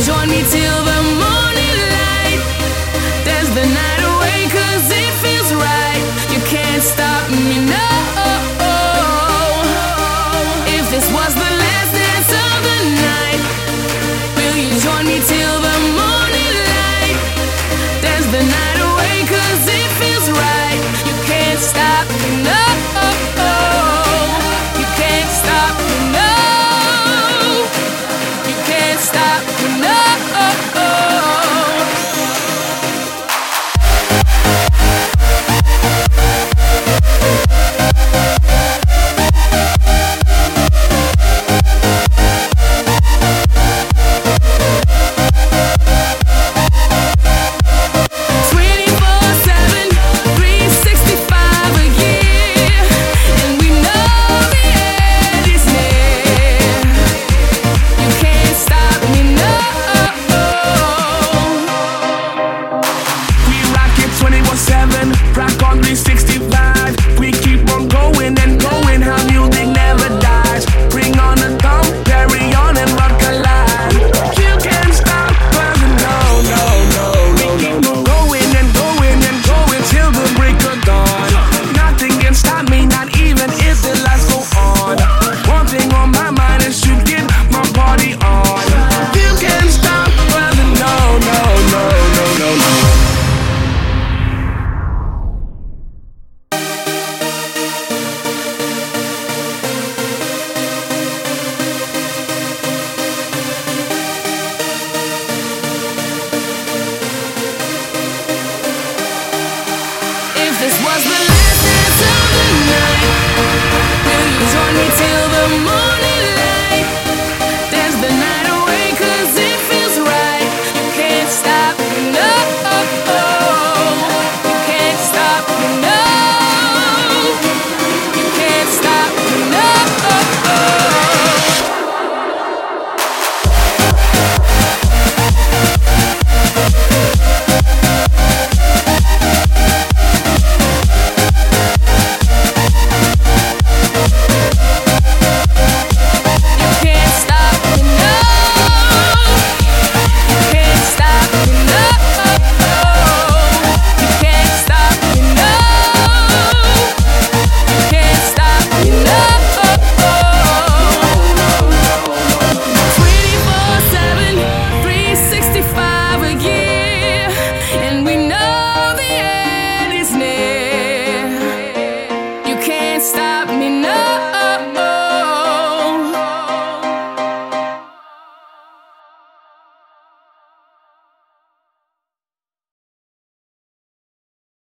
join me till the morning light? Dance the night away 'cause it feels right. You can't stop me, no. If this was the last dance of the night, will you join me till the morning light? Dance the night away 'cause it feels right. You can't stop me, no. You can't stop me, no. You can't stop me, no. Rock on 365. We keep on going and going. How music never dies. Bring on the thumb, carry on and rock alive. You can't stop us, no, no, no, no, no, no. Going and going and going till the break of dawn. Nothing can stop me, not even if the lights go on. One thing on my mind is to get my party on. You can't stop us, no, no, no, no, no, no. This was the last dance of the night. Will you join me till the morning light? Dance the night away 'cause it feels right. You can't stop me, no. You can't stop me, no. You can't stop me, no. Stop me now.